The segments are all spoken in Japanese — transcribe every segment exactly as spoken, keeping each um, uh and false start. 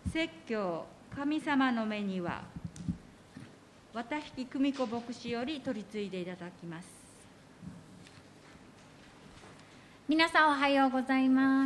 説教神様の目には、綿引久美子牧師より取り次いでいただきます。 皆さんおはようございます。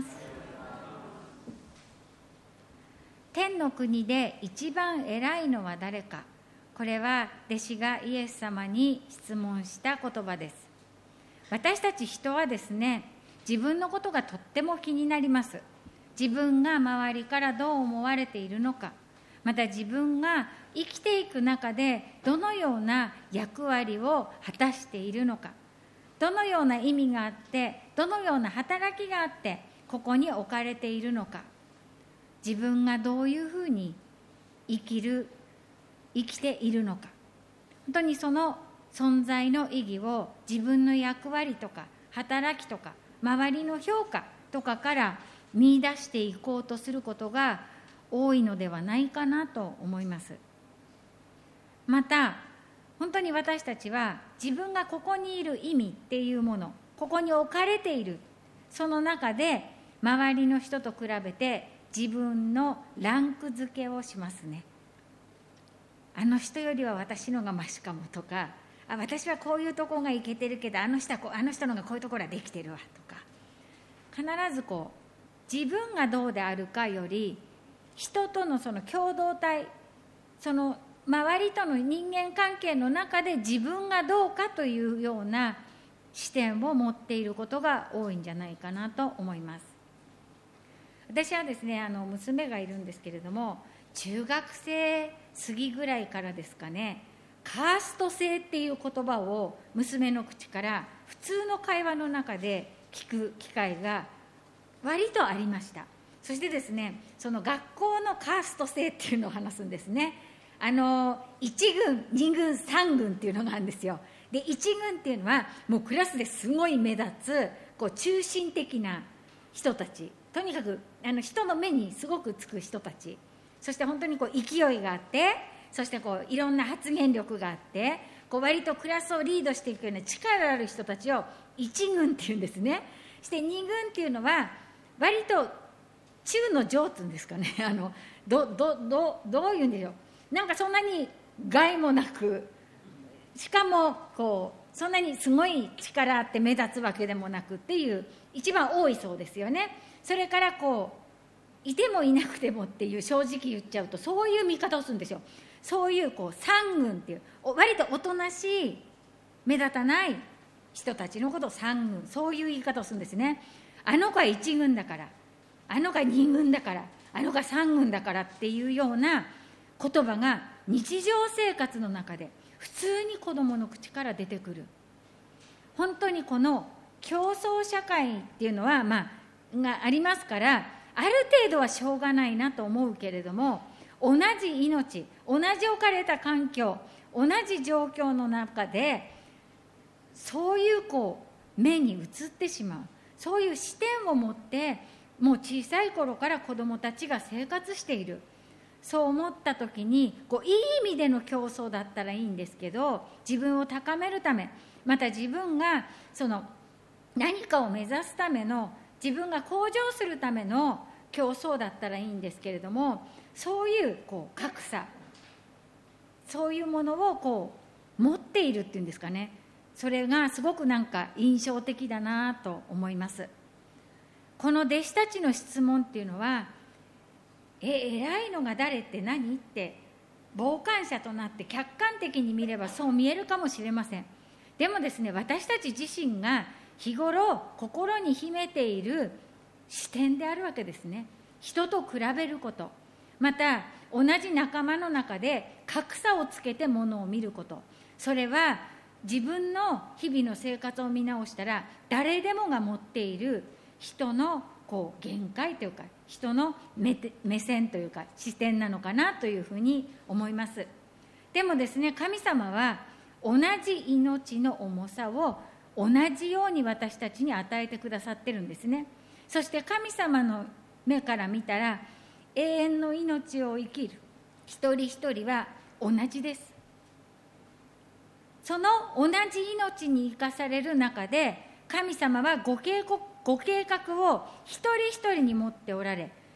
天の国で一番偉いのは誰か。これは弟子がイエス様に質問した言葉です。私たち人はですね、自分のことがとっても気になります。自分が周りからどう思われているのか、また自分が生きていく中でどのような役割を果たしているのか、どのような意味があって、どのような働きがあってここに置かれているのか、自分がどういうふうに生きる生きているのか、本当にその存在の意義を自分の役割とか働きとか周りの評価とかから見出していこうとすることが多いのではないかなと思います。また本当に私たちは自分がここにいる意味っていうもの、ここに置かれている、その中で周りの人と比べて自分のランク付けをしますね。あの人よりは私のがマシかもとか、あ私はこういうところがいけてるけどあの人はこうあの人のがこういうところはできてるわとか、必ずこう自分がどうであるかより人とのその共同体、その周りとの人間関係の中で自分がどうかというような視点を持っていることが多いんじゃないかなと思います。私はですね、あの娘がいるんですけれども、中学生過ぎぐらいからですかね、カースト制っていう言葉を娘の口から普通の会話の中で聞く機会が割とありました。そしてですね、その学校のカースト制っていうのを話すんですね。あのいち軍、に軍、さん軍っていうのがあるんですよ。でいち軍っていうのはもうクラスですごい目立つこう中心的な人たち、とにかくあの人の目にすごくつく人たち、そして本当にこう勢いがあって、そしてこういろんな発言力があって、こう割とクラスをリードしていくような力ある人たちをいち軍っていうんですね。そしてに軍っていうのは割と中の上っていうんですかね、あの ど, ど, ど, どういうんでしょう、なんかそんなに害もなく、しかもこうそんなにすごい力あって目立つわけでもなくっていう一番多いそうですよね。それからこういてもいなくてもっていう、正直言っちゃうとそういう見方をするんですよ。そういうこう三軍っていう割とおとなしい目立たない人たちのことを三軍、そういう言い方をするんですね。あの子は一軍だから、あの子は二軍だから、あの子は三軍だからっていうような言葉が日常生活の中で普通に子どもの口から出てくる。本当にこの競争社会っていうのは、まあ、がありますから、ある程度はしょうがないなと思うけれども、同じ命、同じ置かれた環境、同じ状況の中でそういうこう目に映ってしまう、そういう視点を持ってもう小さい頃から子どもたちが生活している。そう思った時にこういい意味での競争だったらいいんですけど、自分を高めるため、また自分がその何かを目指すための、自分が向上するための競争だったらいいんですけれども、そういうこう格差、そういうものをこう持っているっていうんですかね、それがすごくなんか印象的だなと思います。この弟子たちの質問っていうのは、え偉いのが誰って何って傍観者となって客観的に見ればそう見えるかもしれません。でもですね、私たち自身が日頃心に秘めている視点であるわけですね。人と比べること、また同じ仲間の中で格差をつけてものを見ること、それは自分の日々の生活を見直したら誰でもが持っている人のこう限界というか、人の 目, 目線というか視点なのかなというふうに思います。でもですね、神様は同じ命の重さを同じように私たちに与えてくださってるんですね。そして神様の目から見たら永遠の命を生きる一人一人は同じです。その同じ命に生かされる中で、神様はご計画ご計画を一人一人に持っておられ、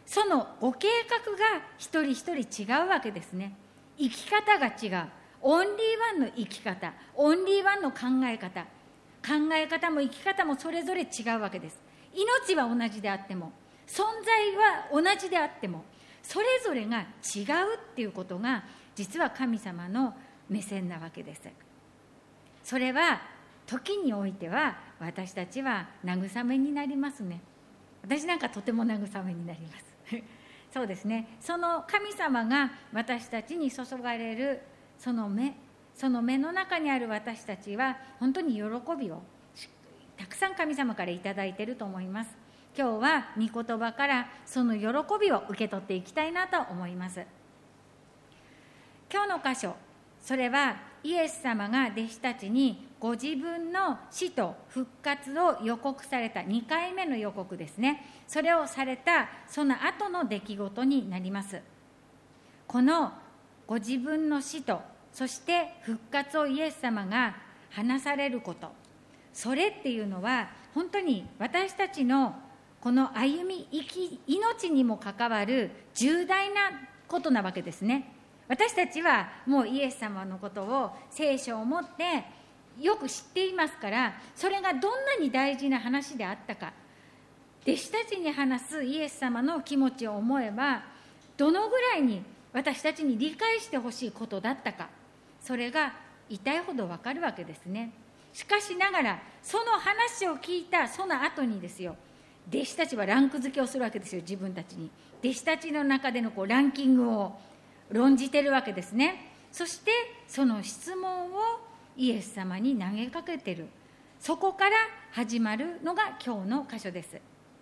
そのご計画が一人一人違うわけですね。生き方が違う。オンリーワンの生き方、オンリーワンの考え方、考え方も生き方もそれぞれ違うわけです。命は同じであっても、存在は同じであっても、それぞれが違うっていうことが実は神様の目線なわけです。それは時においては私たちは慰めになりますね。私なんかとても慰めになりますそうですね。その神様が私たちに注がれるその目、その目の中にある私たちは本当に喜びをたくさん神様からいただいていると思います。今日は御言葉からその喜びを受け取っていきたいなと思います。今日の箇所、それはイエス様が弟子たちにご自分の死と復活を予告されたにかいめの予告ですね。それをされたその後の出来事になります。このご自分の死とそして復活をイエス様が話されること、それっていうのは本当に私たちのこの歩み生き命にも関わる重大なことなわけですね。私たちはもうイエス様のことを聖書を持ってよく知っていますから、それがどんなに大事な話であったか、弟子たちに話すイエス様の気持ちを思えばどのぐらいに私たちに理解してほしいことだったか、それが痛いほどわかるわけですね。しかしながらその話を聞いたその後にですよ、弟子たちはランク付けをするわけですよ。自分たちに弟子たちの中でのこうランキングを論じてるわけですね。そしてその質問をイエス様に投げかけてる、そこから始まるのが今日の箇所です。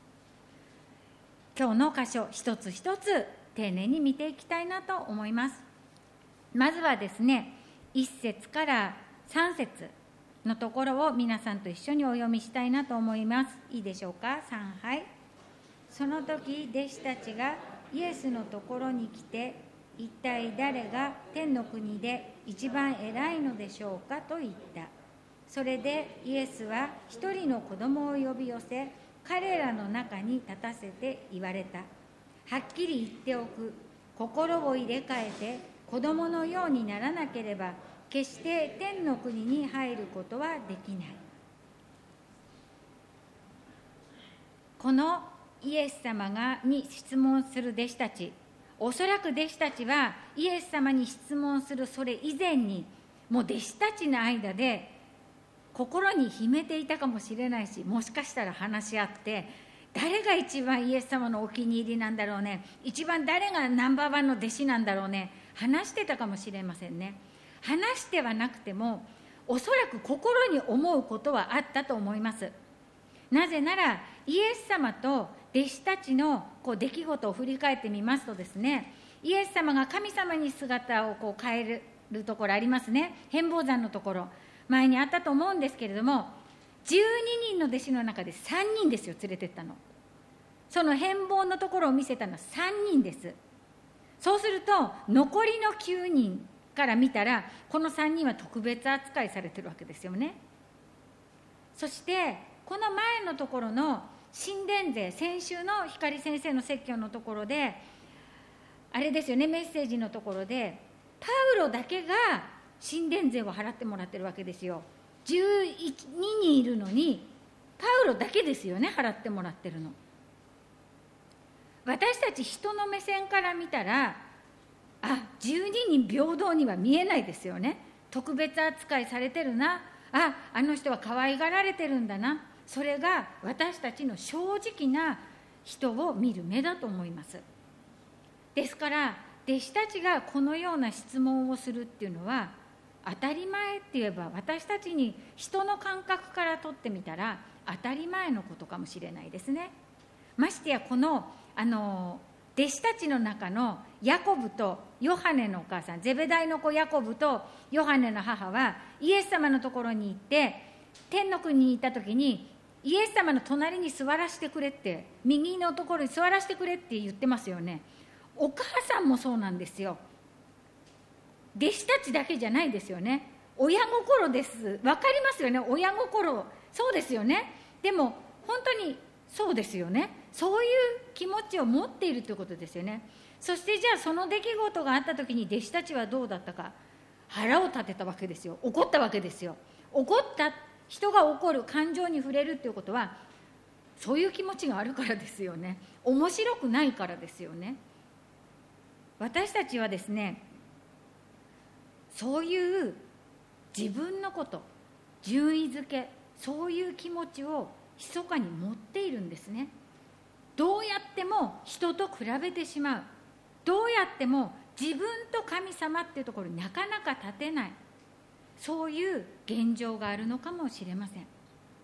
今日の箇所一つ一つ丁寧に見ていきたいなと思います。まずはですね、いち節からさん節のところを皆さんと一緒にお読みしたいなと思います。いいでしょうか。さんはい。その時弟子たちがイエスのところに来て、一体誰が天の国で一番偉いのでしょうかと言った。それでイエスは一人の子供を呼び寄せ、彼らの中に立たせて言われた。はっきり言っておく。心を入れ替えて子供のようにならなければ決して天の国に入ることはできない。このイエス様がに質問する弟子たち、おそらく弟子たちはイエス様に質問するそれ以前にもう弟子たちの間で心に秘めていたかもしれないし、もしかしたら話し合って誰が一番イエス様のお気に入りなんだろうね、一番誰がナンバーワンの弟子なんだろうね、話してたかもしれませんね。話してはなくてもおそらく心に思うことはあったと思います。なぜならイエス様と弟子たちのこう出来事を振り返ってみますとですね、イエス様が神様に姿をこう変えるところありますね。変貌山のところ前にあったと思うんですけれども、じゅうににんの弟子の中でさんにんですよ、連れてったの。その変貌のところを見せたのはさんにんです。そうすると残りのきゅうにんから見たらこのさんにんは特別扱いされてるわけですよね。そしてこの前のところの神殿税、先週の光先生の説教のところであれですよね、メッセージのところでパウロだけが神殿税を払ってもらってるわけですよ。じゅうににんいるのにパウロだけですよね、払ってもらってるの。私たち人の目線から見たらあ、じゅうににん平等には見えないですよね。特別扱いされてるな、あ、あの人は可愛がられてるんだな、それが私たちの正直な人を見る目だと思います。ですから弟子たちがこのような質問をするっていうのは当たり前って言えば私たちに人の感覚からとってみたら当たり前のことかもしれないですね。ましてやこのあの弟子たちの中のヤコブとヨハネのお母さん、ゼベダイの子ヤコブとヨハネの母はイエス様のところに行って天の国に行った時にイエス様の隣に座らせてくれって、右のところに座らせてくれって言ってますよね。お母さんもそうなんですよ。弟子たちだけじゃないですよね。親心です。わかりますよね、親心。そうですよね。でも本当にそうですよね。 そういう気持ちを持っているということですよね。そしてじゃあその出来事があった時に弟子たちはどうだったか。腹を立てたわけですよ。怒ったわけですよ。怒った人が怒る、感情に触れるっていうことはそういう気持ちがあるからですよね。面白くないからですよね。私たちはですね、そういう自分のこと、順位付け、そういう気持ちを密かに持っているんですね。どうやっても人と比べてしまう。どうやっても自分と神様っていうところになかなか立てない、そういう現状があるのかもしれません。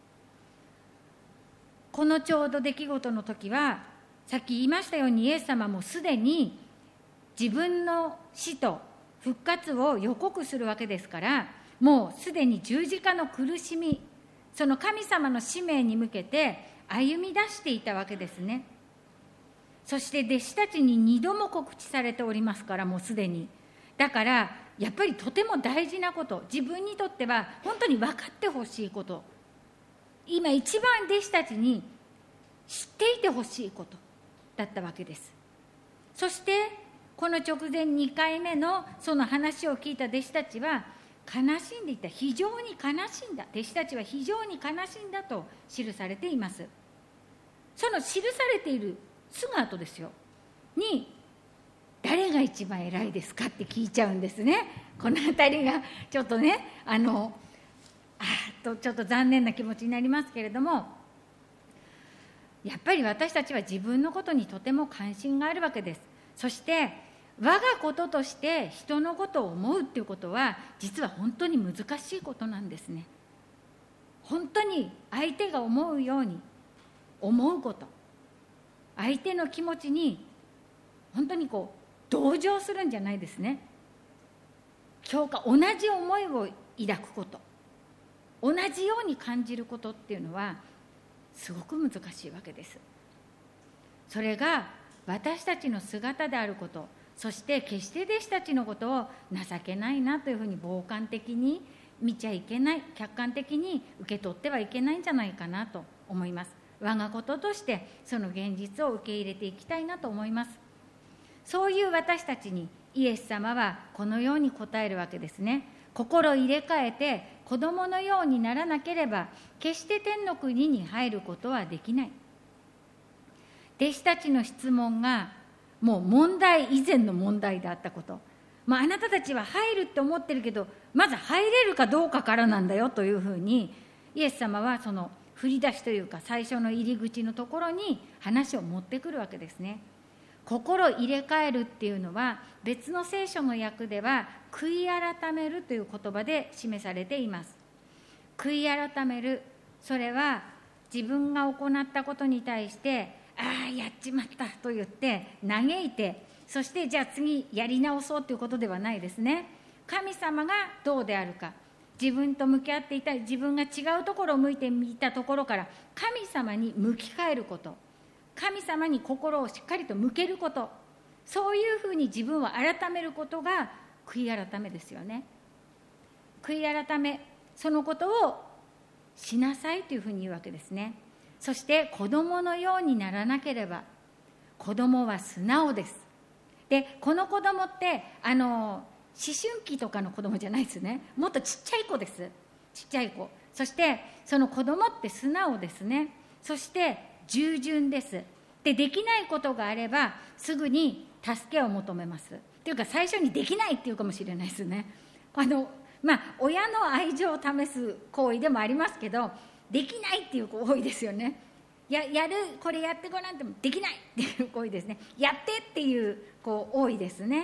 このちょうど出来事の時は、さっき言いましたようにイエス様もすでに自分の死と復活を予告するわけですから、もうすでに十字架の苦しみ、その神様の使命に向けて歩み出していたわけですね。そして弟子たちに二度も告知されておりますから、もうすでに。だからやっぱりとても大事なこと、自分にとっては本当に分かってほしいこと、今一番弟子たちに知っていてほしいことだったわけです。そしてこの直前にかいめのその話を聞いた弟子たちは悲しんでいた。非常に悲しんだ。弟子たちは非常に悲しんだと記されています。その記されているすぐ後ですよに、誰が一番偉いですかって聞いちゃうんですね。このあたりがちょっとね、あのあーっとちょっと残念な気持ちになりますけれども、やっぱり私たちは自分のことにとても関心があるわけです。そして我がこととして人のことを思うっていうことは実は本当に難しいことなんですね。本当に相手が思うように思うこと、相手の気持ちに本当にこう同情するんじゃないですね。共感、同じ思いを抱くこと、同じように感じることっていうのはすごく難しいわけです。それが私たちの姿であること、そして決して弟子たちのことを情けないなというふうに傍観的に見ちゃいけない、客観的に受け取ってはいけないんじゃないかなと思います。我がこととしてその現実を受け入れていきたいなと思います。そういう私たちにイエス様はこのように答えるわけですね。心を入れ替えて子供のようにならなければ決して天の国に入ることはできない。弟子たちの質問がもう問題以前の問題であったこと、まあ、あなたたちは入るって思ってるけどまず入れるかどうかからなんだよというふうにイエス様はその振り出しというか最初の入り口のところに話を持ってくるわけですね。心入れ替えるっていうのは別の聖書の訳では悔い改めるという言葉で示されています。悔い改める、それは自分が行ったことに対してああやっちまったと言って嘆いて、そしてじゃあ次やり直そうということではないですね。神様がどうであるか、自分と向き合っていた自分が違うところを向いてみたところから神様に向き変えること、神様に心をしっかりと向けること、そういうふうに自分を改めることが悔い改めですよね。悔い改め、そのことをしなさいというふうに言うわけですね。そして子供のようにならなければ、子供は素直です。でこの子供ってあの思春期とかの子供じゃないですね。もっとちっちゃい子です。ちっちゃい子。そしてその子供って素直ですね。そして従順です。でできないことがあればすぐに助けを求めます。というか最初にできないっていうかもしれないですね。あのまあ親の愛情を試す行為でもありますけど、できないっていう子多いですよね。ややる、これやってごらんってもできないっていう子多いですね。やってっていう子多いですね。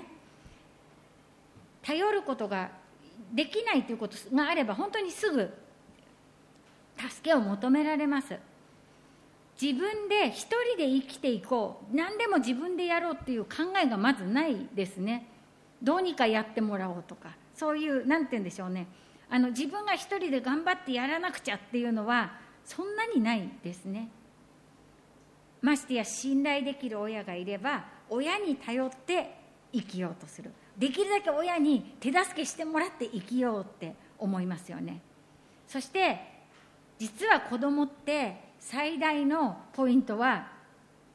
頼ることができないということがあれば本当にすぐ助けを求められます。自分で一人で生きていこう、何でも自分でやろうっていう考えがまずないですね。どうにかやってもらおうとか、そういうなんて言うんでしょうね、あの自分が一人で頑張ってやらなくちゃっていうのはそんなにないですね。ましてや信頼できる親がいれば親に頼って生きようとする、できるだけ親に手助けしてもらって生きようって思いますよね。そして実は子供って最大のポイントは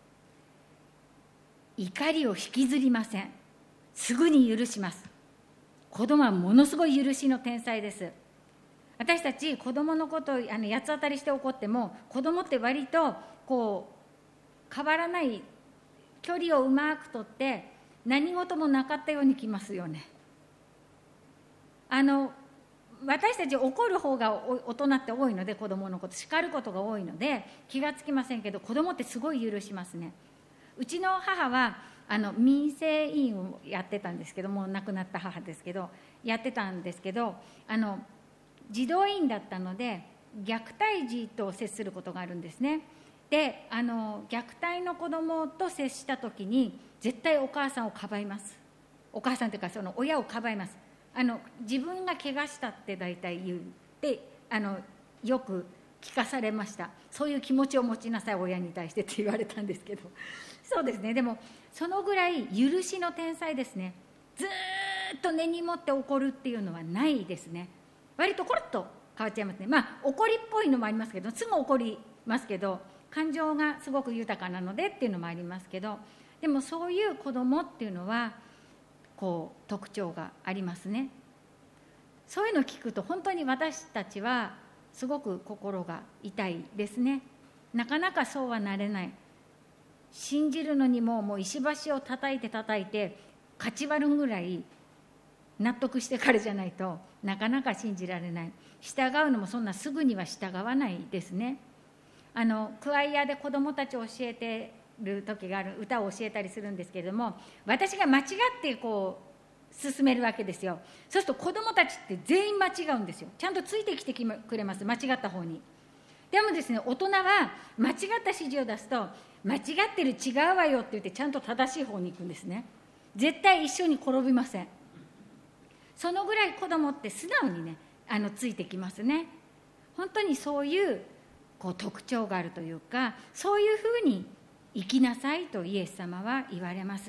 怒りを引きずりません。すぐに許します。子供はものすごい許しの天才です。私たち子供のことをあの八つ当たりして怒っても、子供って割とこう変わらない距離をうまくとって何事もなかったように来ますよね。あの私たち怒る方が大人って多いので、子供のこと叱ることが多いので気がつきませんけど、子供ってすごい許しますね。うちの母はあの民生委員をやってたんですけども、亡くなった母ですけどやってたんですけど、あの児童委員だったので虐待児と接することがあるんですね。であの虐待の子供と接した時に絶対お母さんをかばいます。お母さんというかその親をかばいます。あの自分が怪我したって大体言うってあのよく聞かされました。そういう気持ちを持ちなさい親に対してって言われたんですけど、そうですね。でもそのぐらい許しの天才ですね。ずーっと根に持って怒るっていうのはないですね。割とコロッと変わっちゃいますね。まあ怒りっぽいのもありますけど、すぐ怒りますけど、感情がすごく豊かなのでっていうのもありますけど、でもそういう子供っていうのはこう特徴がありますね。そういうのを聞くと本当に私たちはすごく心が痛いですね。なかなかそうはなれない。信じるのにももう石橋を叩いて叩いてかち割るぐらい納得してからじゃないとなかなか信じられない。従うのもそんなすぐには従わないですね。あのクワイアで子どもたちを教えてる時がある、歌を教えたりするんですけれども、私が間違ってこう進めるわけですよ。そうすると子どもたちって全員間違うんですよ。ちゃんとついてきてくれます、間違った方に。でもですね、大人は間違った指示を出すと、間違ってる、違うわよって言ってちゃんと正しい方に行くんですね。絶対一緒に転びません。そのぐらい子供って素直にね、あのついてきますね。本当にそういうこう特徴があるというか、そういうふうに生きなさいとイエス様は言われます。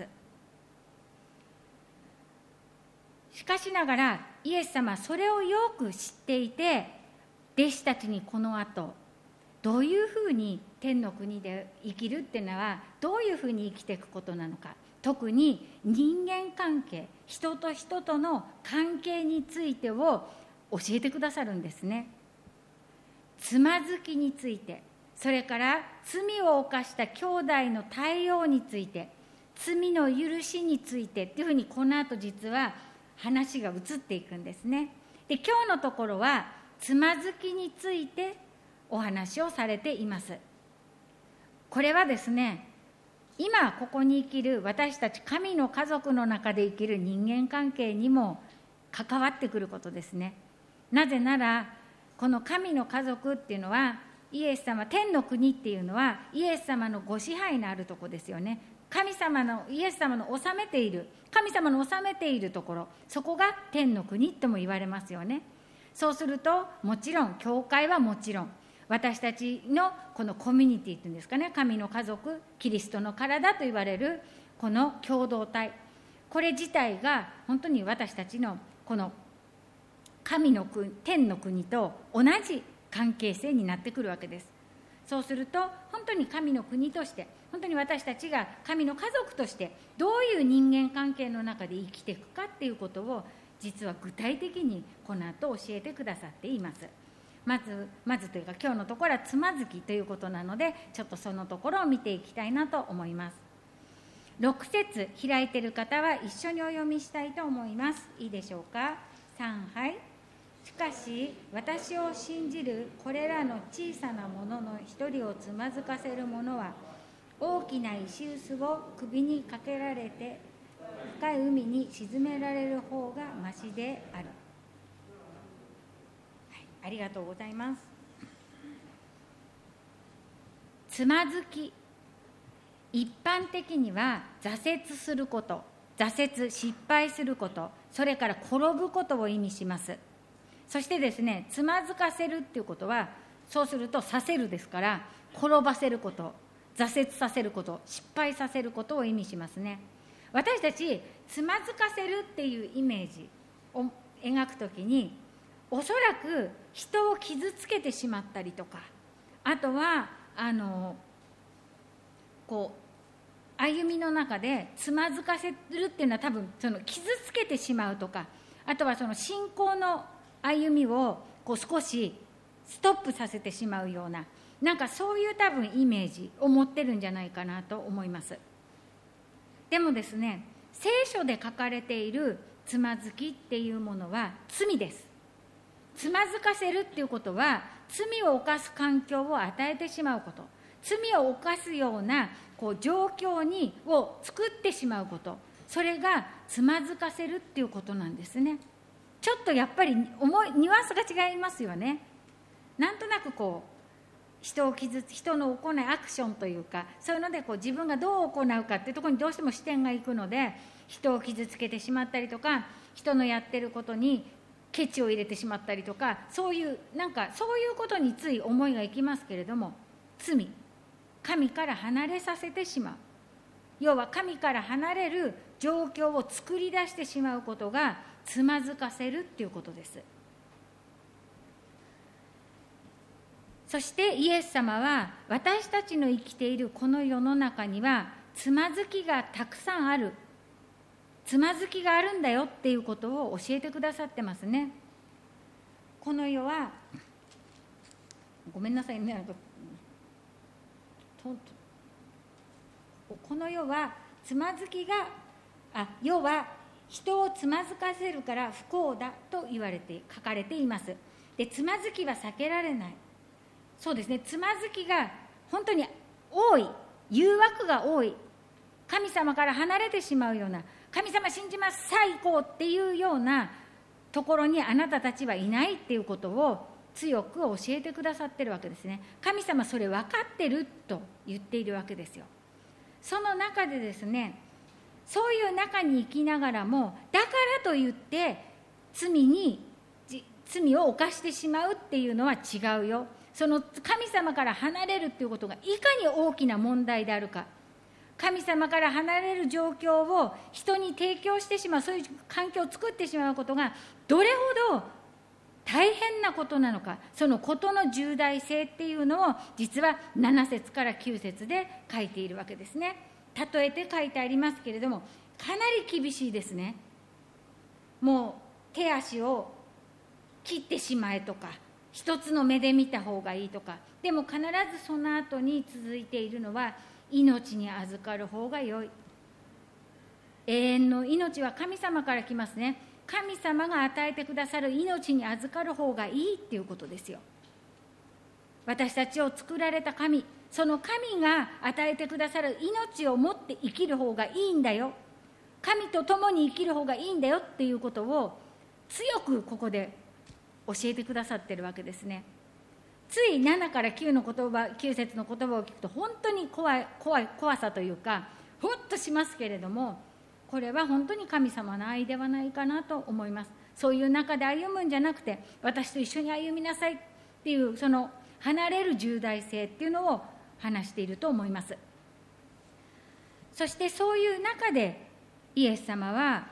しかしながらイエス様はそれをよく知っていて、弟子たちにこの後どういうふうに天の国で生きるっていうのはどういうふうに生きていくことなのか、特に人間関係、人と人との関係についてを教えてくださるんですね。つまずきについて、それから罪を犯した兄弟の対応について、罪の許しについてっていうふうにこの後実は話が移っていくんですね。で、今日のところはつまずきについてお話をされています。これはですね、今ここに生きる私たち神の家族の中で生きる人間関係にも関わってくることですね。なぜならこの神の家族っていうのは、イエス様、天の国っていうのはイエス様のご支配のあるところですよね。神様の、イエス様の治めている、神様の治めているところ、そこが天の国とも言われますよね。そうするともちろん教会はもちろん、私たちのこのコミュニティっていうんですかね、神の家族、キリストの体と言われるこの共同体、これ自体が本当に私たちのこの神の国、天の国と同じ関係性になってくるわけです。そうすると本当に神の国として、本当に私たちが神の家族としてどういう人間関係の中で生きていくかっていうことを、実は具体的にこの後教えてくださっています。まずまずというか今日のところはつまずきということなので、ちょっとそのところを見ていきたいなと思います。ろく節開いている方は一緒にお読みしたいと思います。いいでしょうか。さんはい。しかし私を信じるこれらの小さなものの一人をつまずかせる者は、大きな石臼を首にかけられて深い海に沈められる方がましである。ありがとうございます。つまずき、一般的には挫折すること、挫折、失敗すること、それから転ぶことを意味します。そしてですね、つまずかせるっていうことは、そうするとさせるですから、転ばせること、挫折させること、失敗させることを意味しますね。私たちつまずかせるっていうイメージを描くときに、おそらく人を傷つけてしまったりとか、あとはあのこう歩みの中でつまずかせるっていうのは、多分その傷つけてしまうとか、あとはその信仰の歩みをこう少しストップさせてしまうような、なんかそういう多分イメージを持ってるんじゃないかなと思います。でもですね、聖書で書かれているつまずきっていうものは罪です。つまずかせるっていうことは、罪を犯す環境を与えてしまうこと、罪を犯すようなこう状況にを作ってしまうこと、それがつまずかせるっていうことなんですね。ちょっとやっぱり思いニュアンスが違いますよね。なんとなくこう人を傷つ人の行いアクションというか、そういうのでこう自分がどう行うかっていうところにどうしても視点がいくので、人を傷つけてしまったりとか、人のやってることにケチを入れてしまったりとか、そういうなんかそういうことについ思いがいきますけれども、罪、神から離れさせてしまう、要は神から離れる状況を作り出してしまうことがつまずかせるっていうことです。そしてイエス様は、私たちの生きているこの世の中にはつまずきがたくさんある、つまずきがあるんだよっていうことを教えてくださってますね。この世は、ごめんなさいね、なんかこの世はつまずきがあ世は人をつまずかせるから不幸だと言われて書かれています。で、つまずきは避けられない。そうですね、つまずきが本当に多い、誘惑が多い、神様から離れてしまうような、神様信じます、さあ行こうっていうようなところにあなたたちはいないっていうことを強く教えてくださってるわけですね。神様それ分かってると言っているわけですよ。その中でですね、そういう中に生きながらも、だからといって罪に罪を犯してしまうっていうのは違うよ。その神様から離れるっていうことがいかに大きな問題であるか、神様から離れる状況を人に提供してしまう、そういう環境を作ってしまうことがどれほど大変なことなのか、そのことの重大性っていうのを実はなな節からきゅう節で書いているわけですね。例えて書いてありますけれども、かなり厳しいですね。もう手足を切ってしまえとか、一つの目で見た方がいいとか、でも必ずその後に続いているのは、命に預かる方が良い。永遠の命は神様から来ますね。神様が与えてくださる命に預かる方がいいっていうことですよ。私たちを作られた神、その神が与えてくださる命を持って生きる方がいいんだよ、神と共に生きる方がいいんだよっていうことを強くここで教えてくださってるわけですね。ついななからきゅうの言葉、きゅう節の言葉を聞くと本当に怖い怖い怖さというか、ほっとしますけれども、これは本当に神様の愛ではないかなと思います。そういう中で歩むんじゃなくて、私と一緒に歩みなさいっていう、その離れる重大性っていうのを話していると思います。そしてそういう中でイエス様は、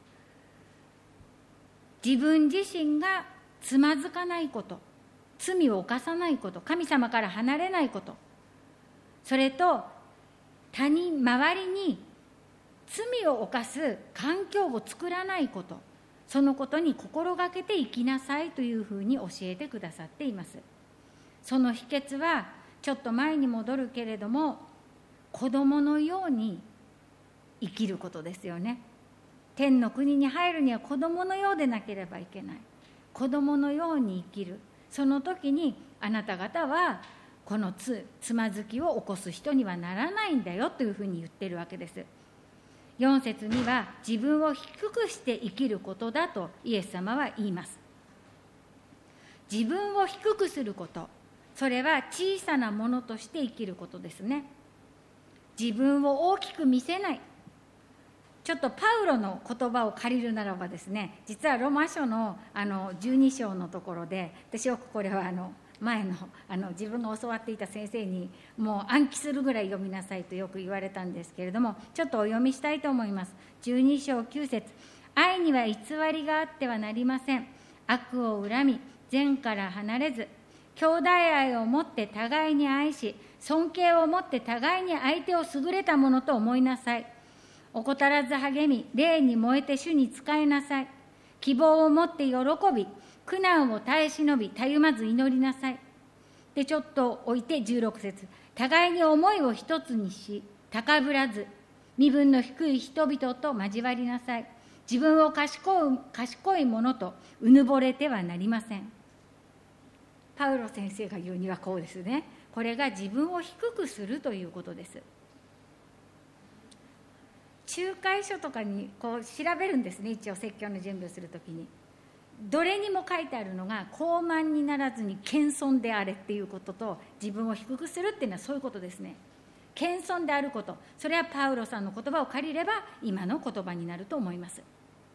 自分自身がつまずかないこと、罪を犯さないこと、神様から離れないこと、それと他人周りに罪を犯す環境を作らないこと、そのことに心がけて生きなさいというふうに教えてくださっています。その秘訣はちょっと前に戻るけれども、子供のように生きることですよね。天の国に入るには子供のようでなければいけない。子供のように生きる。その時にあなた方はこの つ, つまずきを起こす人にはならないんだよというふうに言っているわけです。よん節には自分を低くして生きることだとイエス様は言います。自分を低くすること、それは小さなものとして生きることですね。自分を大きく見せない。ちょっとパウロの言葉を借りるならばですね、実はロマ書 の, あのじゅうに章のところで、私よくこれはあの前 の, あの自分の教わっていた先生にもう暗記するぐらい読みなさいとよく言われたんですけれども、ちょっとお読みしたいと思います。じゅうに章きゅう節、愛には偽りがあってはなりません。悪を恨み善から離れず、兄弟愛をもって互いに愛し、 尊敬を持って互いに相手を優れたものと思いなさい。怠らず励み、霊に燃えて主に仕えなさい。希望を持って喜び、苦難を耐え忍び、たゆまず祈りなさい。で、ちょっと置いてじゅうろく節。互いに思いを一つにし、高ぶらず、身分の低い人々と交わりなさい。自分を賢い、賢いものとうぬぼれてはなりません。パウロ先生が言うにはこうですね。これが自分を低くするということです。仲介書とかにこう調べるんですね、一応説教の準備をするときに。どれにも書いてあるのが、高慢にならずに謙遜であれっていうことと、自分を低くするっていうのはそういうことですね。謙遜であること、それはパウロさんの言葉を借りれば今の言葉になると思います。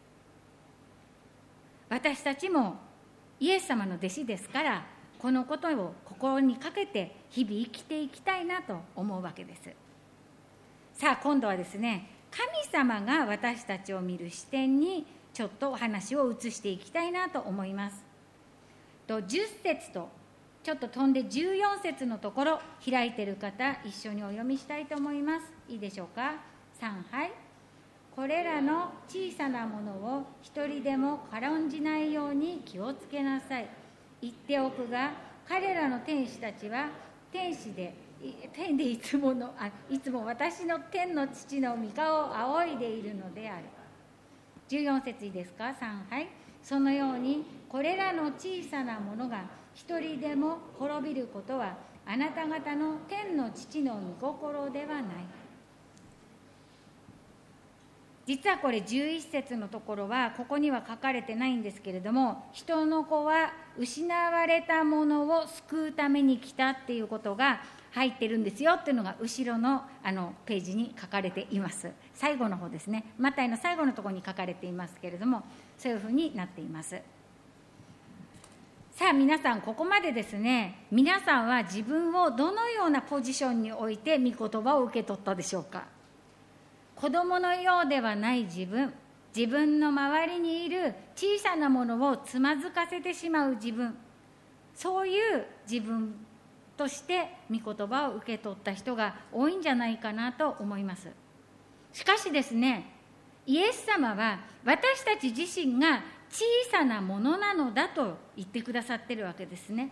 私たちもイエス様の弟子ですから、このことを心にかけて日々生きていきたいなと思うわけです。さあ、今度はですね、神様が私たちを見る視点にちょっとお話を移していきたいなと思います。とじゅっ節とちょっと飛んでじゅうよん節のところ、開いている方一緒にお読みしたいと思います。いいでしょうか。さんはい。これらの小さなものを一人でも軽んじないように気をつけなさい。言っておくが、彼らの天使たちは天使で天でいつものあいつも私の天の父の御顔を仰いでいるのである。じゅうよん節いいですか。さんはい。そのようにこれらの小さなものが一人でも滅びることはあなた方の天の父の御心ではない。実はこれじゅういち節のところはここには書かれてないんですけれども、人の子は失われたものを救うために来たっていうことが入ってるんですよっていうのが後ろのあのページに書かれています。最後の方ですね、マタイの最後のところに書かれていますけれども、そういうふうになっています。さあ皆さん、ここまでですね、皆さんは自分をどのようなポジションに置いて御言葉を受け取ったでしょうか。子供のようではない自分、自分の周りにいる小さなものをつまずかせてしまう自分、そういう自分として御言葉を受け取った人が多いんじゃないかなと思います。しかしですね、イエス様は私たち自身が小さなものなのだと言ってくださっているわけですね。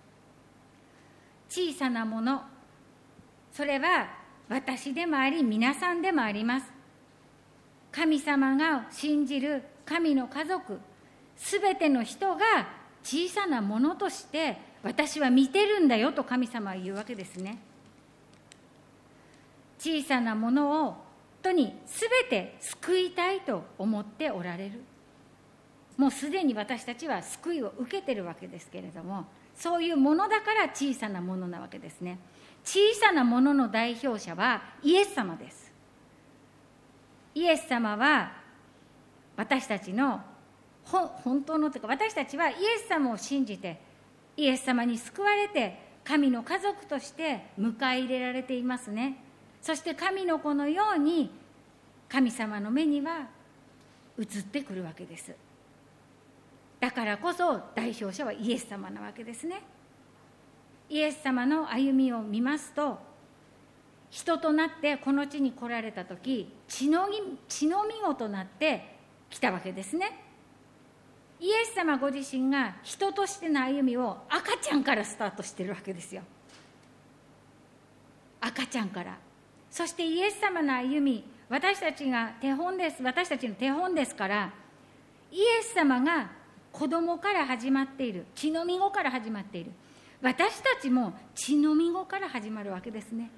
小さなもの、それは私でもあり皆さんでもあります。神様が信じる神の家族、すべての人が小さなものとして私は見てるんだよと神様は言うわけですね。小さなものを本当にすべて救いたいと思っておられる。もうすでに私たちは救いを受けてるわけですけれども、そういうものだから小さなものなわけですね。小さなものの代表者はイエス様です。イエス様は私たちの本当のというか、私たちはイエス様を信じてイエス様に救われて神の家族として迎え入れられていますね。そして神の子のように神様の目には映ってくるわけです。だからこそ代表者はイエス様なわけですね。イエス様の歩みを見ますと、人となってこの地に来られた時、血の血のみ子となって来たわけですね。イエス様ご自身が人としての歩みを赤ちゃんからスタートしているわけですよ。赤ちゃんから。そしてイエス様の歩み、私たちが手本です。私たちの手本ですから、イエス様が子供から始まっている、血のみ子から始まっている。私たちも血のみ子から始まるわけですね。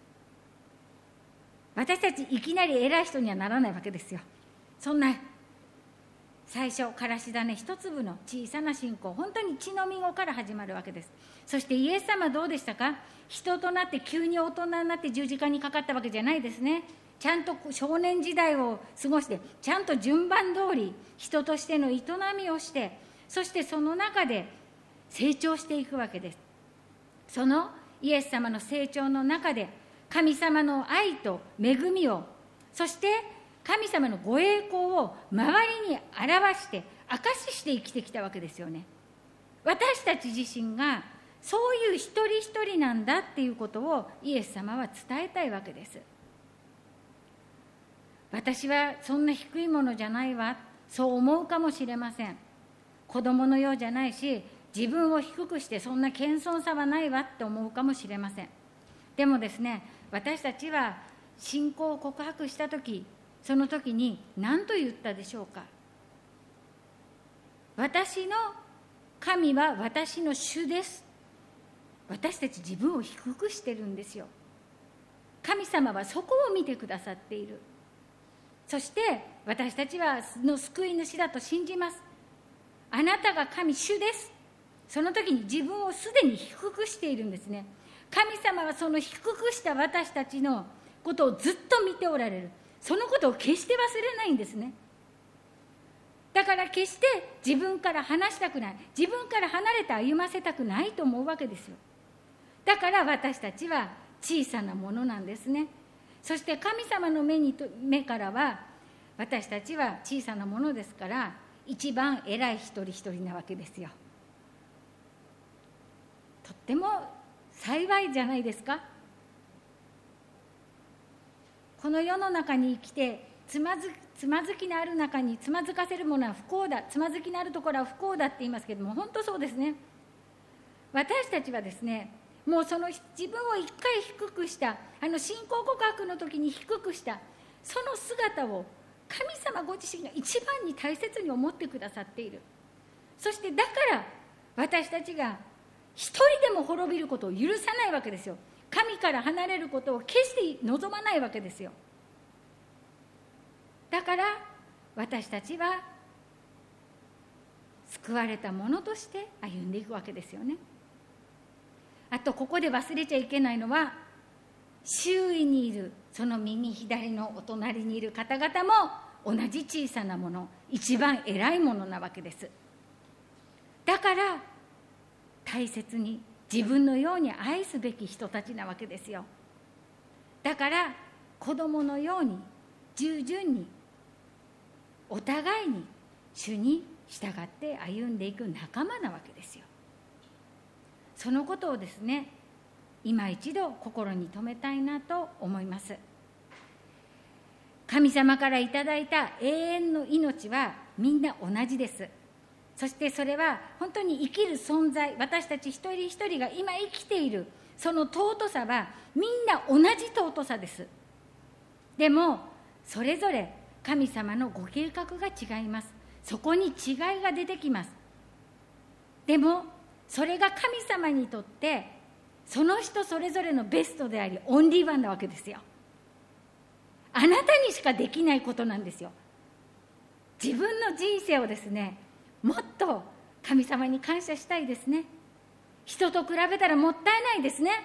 私たちいきなり偉い人にはならないわけですよ。そんな最初からし種一粒の小さな信仰、本当に血のみ子から始まるわけです。そしてイエス様はどうでしたか。人となって急に大人になって十字架にかかったわけじゃないですね。ちゃんと少年時代を過ごして、ちゃんと順番通り人としての営みをして、そしてその中で成長していくわけです。そのイエス様の成長の中で神様の愛と恵みを、そして神様のご栄光を周りに表して証しして生きてきたわけですよね。私たち自身がそういう一人一人なんだっていうことをイエス様は伝えたいわけです。私はそんな低いものじゃないわ、そう思うかもしれません。子供のようじゃないし、自分を低くしてそんな謙遜さはないわって思うかもしれません。でもですね、私たちは信仰を告白したとき、その時に何と言ったでしょうか。私の神は私の主です。私たち自分を低くしてるんですよ。神様はそこを見てくださっている。そして私たちはの救い主だと信じます。あなたが神主です。その時に自分をすでに低くしているんですね。神様はその低くした私たちのことをずっと見ておられる。そのことを決して忘れないんですね。だから決して自分から離したくない、自分から離れて歩ませたくないと思うわけですよ。だから私たちは小さなものなんですね。そして神様の目にと目からは私たちは小さなものですから、一番偉い一人一人なわけですよ。とっても幸いじゃないですか。この世の中に生きてつまずつまずきのある中につまずかせるものは不幸だ、つまずきのあるところは不幸だって言いますけども、本当そうですね。私たちはですね、もうその自分を一回低くした、あの信仰告白の時に低くしたその姿を神様ご自身が一番に大切に思ってくださっている。そしてだから私たちが一人でも滅びることを許さないわけですよ。神から離れることを決して望まないわけですよ。だから私たちは救われたものとして歩んでいくわけですよね。あとここで忘れちゃいけないのは、周囲にいるその右左のお隣にいる方々も同じ小さなもの、一番偉いものなわけです。だから大切に自分のように愛すべき人たちなわけですよ。だから子供のように従順にお互いに主に従って歩んでいく仲間なわけですよ。そのことをですね、今一度心に留めたいなと思います。神様からいただいた永遠の命はみんな同じです。そしてそれは本当に生きる存在、私たち一人一人が今生きているその尊さはみんな同じ尊さです。でもそれぞれ神様のご計画が違います。そこに違いが出てきます。でもそれが神様にとってその人それぞれのベストでありオンリーワンなわけですよ。あなたにしかできないことなんですよ。自分の人生をですね、もっと神様に感謝したいですね。人と比べたらもったいないですね。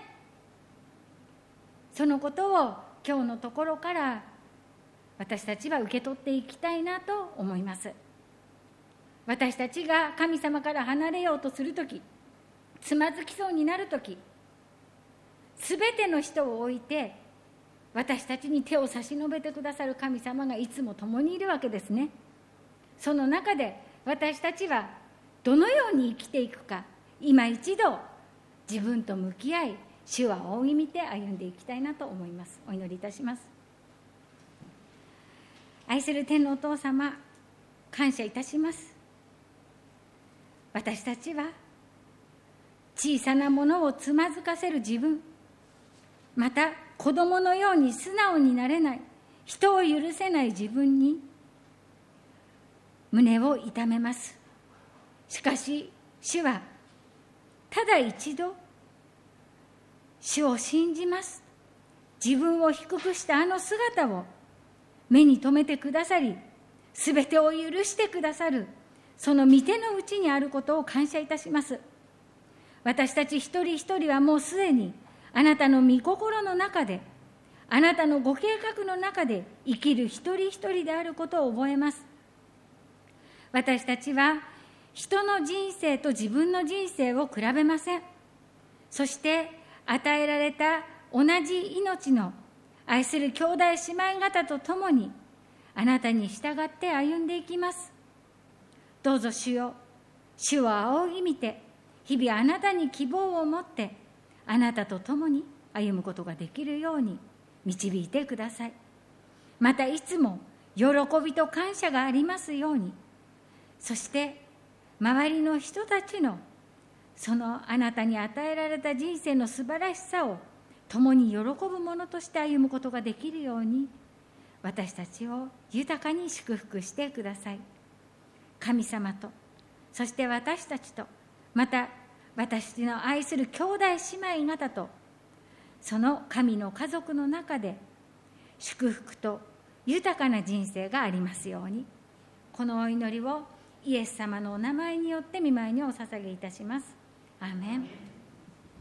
そのことを今日のところから私たちは受け取っていきたいなと思います。私たちが神様から離れようとするとき、つまずきそうになるとき、すべての人を置いて私たちに手を差し伸べてくださる神様がいつも共にいるわけですね。その中で私たちはどのように生きていくか、今一度自分と向き合い、主は仰ぎ見て歩んでいきたいなと思います。お祈りいたします。愛する天のお父様、感謝いたします。私たちは小さなものをつまずかせる自分、また子供のように素直になれない、人を許せない自分に胸を痛めます。しかし主はただ一度主を信じます、自分を低くしたあの姿を目に留めてくださり、すべてを許してくださるその御手のうちにあることを感謝いたします。私たち一人一人はもうすでにあなたの御心の中で、あなたのご計画の中で生きる一人一人であることを覚えます。私たちは人の人生と自分の人生を比べません。そして与えられた同じ命の愛する兄弟姉妹方と共にあなたに従って歩んでいきます。どうぞ主よ、主を仰ぎ見て日々あなたに希望を持ってあなたと共に歩むことができるように導いてください。またいつも喜びと感謝がありますように、そして周りの人たちのそのあなたに与えられた人生の素晴らしさを共に喜ぶものとして歩むことができるように、私たちを豊かに祝福してください。神様と、そして私たちと、また私の愛する兄弟姉妹方と、その神の家族の中で祝福と豊かな人生がありますように、このお祈りをイエス様のお名前によって御前にお捧げいたします。アーメン。